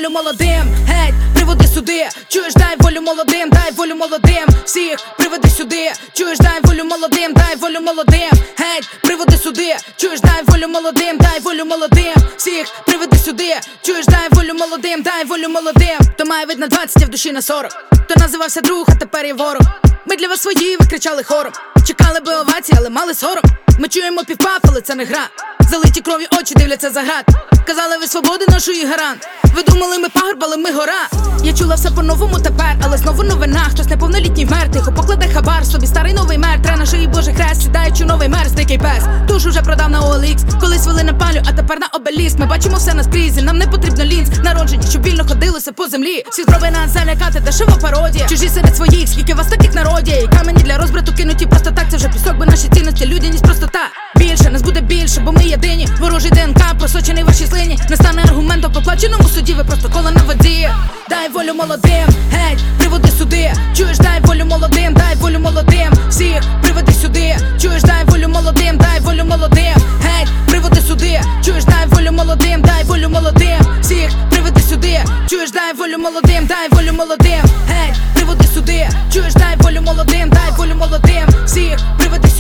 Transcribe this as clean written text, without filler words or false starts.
волю молодим, геть, приводи сюди, чуєш, дай волю молодим, дай волю молодим, всіх приведи сюди, чуєш, дай волю молодим, дай волю молодим, геть, приводи сюди, чуєш, дай волю молодим, дай волю молодим, всіх приведи сюди, чуєш, дай волю молодим, дай волю молодим. То має вид на 20, а в душі на 40. То називався друг, а тепер є ворог. Ми для вас свої, ви кричали хором. Чекали би овації, але мали сором. Ми чуємо півпав, але це не гра. Залиті кров'ю очі дивляться за град. Казали, ви свободи нашої гарант. Ви думали, ми пагорб, але ми гора. Я чула все по-новому тепер, але знову новина. Хтось неповнолітній вмер, тихо покладе хабар. Собі старий новий мер, тре на шиї Божий хрест. Сідаючи новий мер, дикий пес. Душу вже продав на OLX. Колись вели на палю, а тепер на обеліск. Ми бачимо все наскрізь, нам не потрібно лінз. Народжені, щоб вільно ходилося по землі. Всі спроби нас залякати, дешева пародія. Чужі серед своїх, скільки вас таких народі. І камені для розбрату кинуті просто так. Це вже пісок, бо наші цінності, людяність, простота. Більше, нас буде більше, бо ми єдині. Ворожий ДНК, просочений в вашій слині. Не стане аргументом по плаченому суді, ви просто коло на воді. Дай волю молодим, геть, приводи сюди. Чуєш, дай волю молодим, дай волю молодим, всіх приведи сюди. Чуєш, дай волю молодим, дай волю молодим, геть, приводи сюди. Чуєш, дай волю молодим, дай волю молодим, всіх приведи сюди. Чуєш, дай волю молодим, дай волю молодим, геть, приводи сюди. Чуєш, дай волю молодим, дай волю молодим, всіх приведи сюди.